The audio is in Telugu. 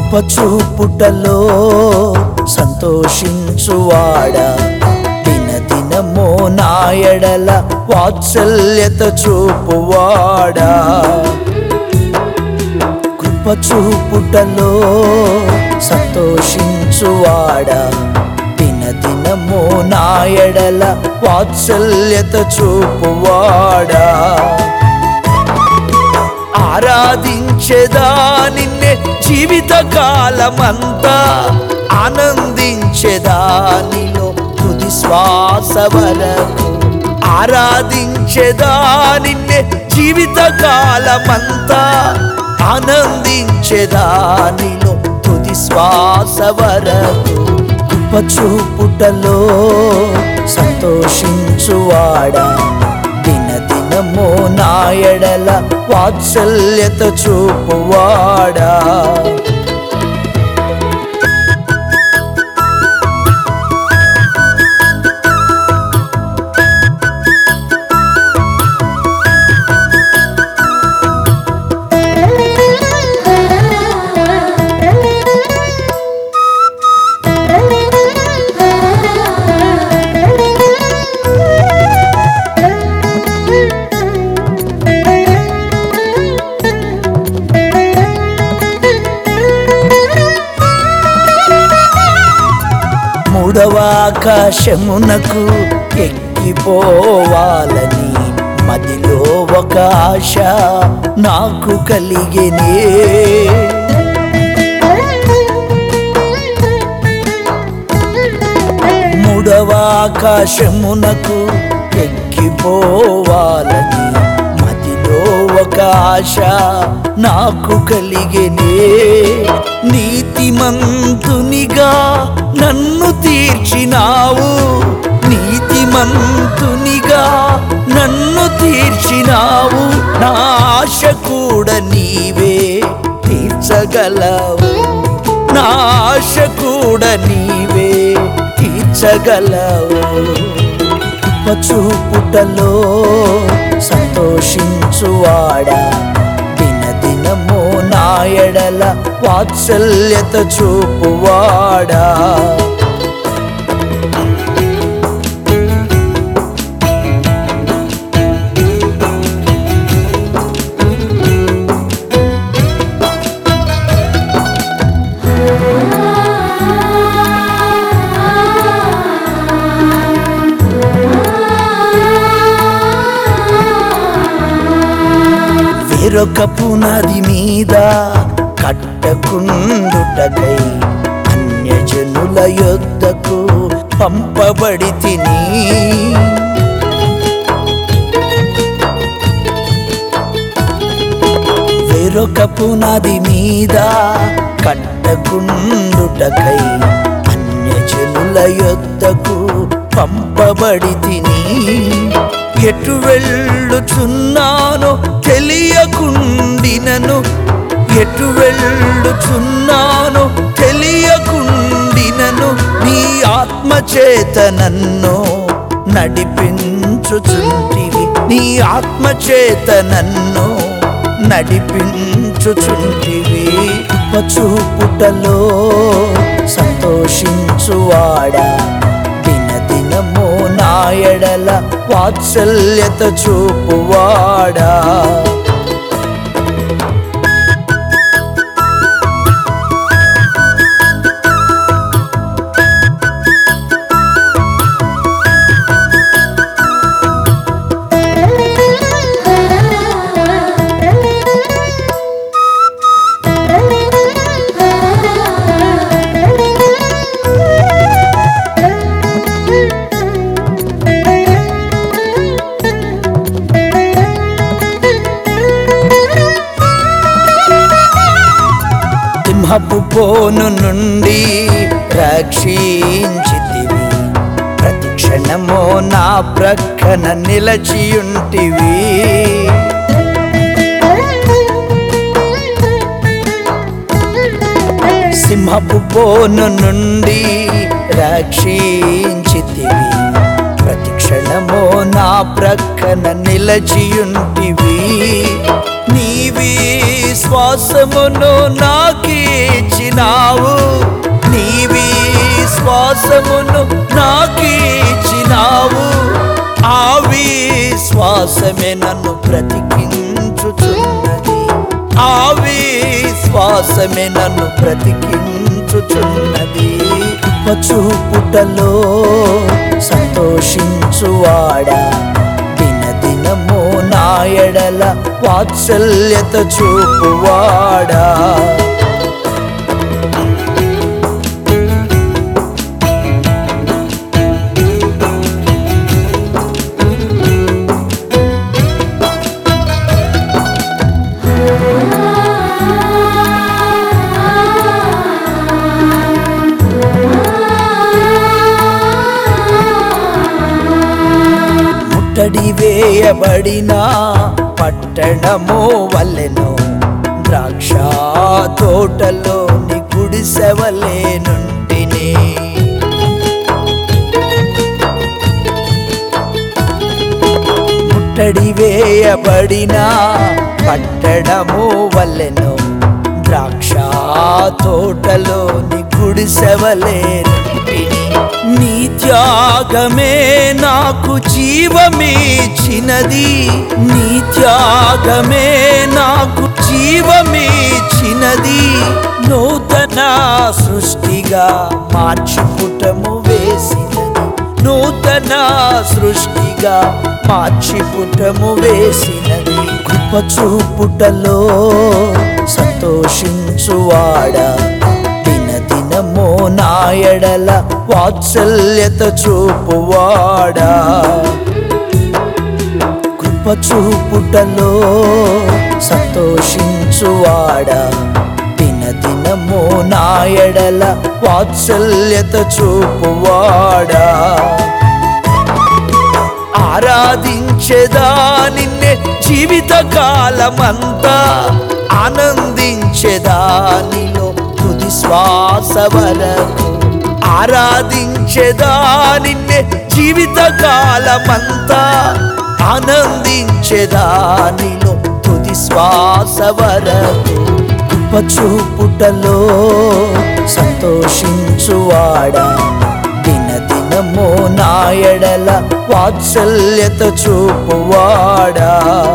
కృపచూపుటలో సంతోషించువాడా, దినదినమో నా ఎడల వాత్సల్యత చూపువాడా. కృపచూపుటలో సంతోషించువాడా, దినదినమో నా ఎడల వాత్సల్యత చూపువాడా. ఆరాధించెదా నిన్నే జీవిత కాలమంతా, ఆనందించెదా నీలో తుది శ్వాస వరకు. ఆరాధించెదా నిన్నే జీవిత కాలమంతా, ఆనందించెదా నీలో తుది శ్వాస వరకు. కృపచూపుటలో సంతోషించువాడా, దినదినమో నా ఎడల వాత్సల్యత చూపువాడా. మూడవ ఆకాశమునకు ఎక్కిపోవాలని మదిలో ఒక ఆశ నాకు కలిగెనే. మూడవ ఆకాశమునకు ఎక్కిపోవాలని మదిలో ఒక ఆశ నాకు కలిగెనే. నీతిమంతునిగా నన్ను తీర్చినావు, నీతిమంతునిగా నన్ను తీర్చినావు. నా ఆశ కూడా నీవే తీర్చగలవు, నా ఆశ కూడా నీవే తీర్చగలవు. కృపచూపుటలో సంతోషించువాడా, దినదినమో నా ఎడల వాత్సల్యత చూపువాడా. వేరొక పునాది మీద కట్టకుండుటకై అన్యజనుల యొద్దకు పంపబడితిని. వేరొక పునాది మీద కట్టకుండుటకై అన్యజనుల యొద్దకు పంపబడితిని. ఎటు వెళ్ళుచున్నానో తెలియకుండినను, ఎటు వెళ్ళుచున్నానో తెలియకుండినను, నీ ఆత్మచేత నన్ను నడిపించుచుంటివి, నీ ఆత్మచేత నన్ను నడిపించుచుంటివి. కృపచూపుటలో సంతోషించువాడా, దినదినమో నా ఎడల వాత్సల్యత చూపువాడా. సింహపు పోను నుండి రక్షించితివి, ప్రతి క్షణమో నా ప్రక్కన నిలచియుంటివి. సింహపు పోను నుండి రక్షించితివి, ప్రతి క్షణమో నా ప్రక్కన నిలచియుంటివి. నీవి శ్వాసమును నాకిచ్చినావు, నీవి శ్వాసమును నాకిచ్చినావు. ఆవి శ్వాసమే నన్ను బ్రతికించుచున్నది, ఆవి శ్వాసమే నన్ను బ్రతికించుచున్నది. చూపుటలో సంతోషించువాడా, దినదినము నా ఎడల వాత్సల్యత చూపువాడా. ముట్టడి వేయబడిన పట్టణము వలెను, ద్రాక్ష తోటలోని గుడిసెవలే నుండిని. ముట్టడి వేయబడిన పట్టణము వలెను, ద్రాక్ష తోటలోని గుడిసెవలే నుండిని. నీ త్యాగమే నాకు జీవమిచ్చినది, నీ త్యాగమే నాకు జీవమిచ్చినది. నూతన సృష్టిగా మార్చి పుటము వేసినది, నూతన సృష్టిగా మార్చి పుటము వేసినది. కృప చూపుటలో సంతోషించువాడా, దినదినము నా ఎడల వాత్సల్యత చూపువాడా. కృప చూపుటలో సంతోషించువాడా, దినదినము నా ఎడల వాత్సల్యత చూపువాడా. ఆరాధించెదా నిన్నే జీవిత కాలమంతా, ఆనందించెదా నీలో తుది శ్వాస వరకు. ఆరాధించెదా నిన్నే జీవిత కాలమంతా, ఆనందించెదా నీలో తుది శ్వాస వరకు. కృప చూపుటలో సంతోషించువాడా, దినదినము నా ఎడల వాత్సల్యత చూపువాడా.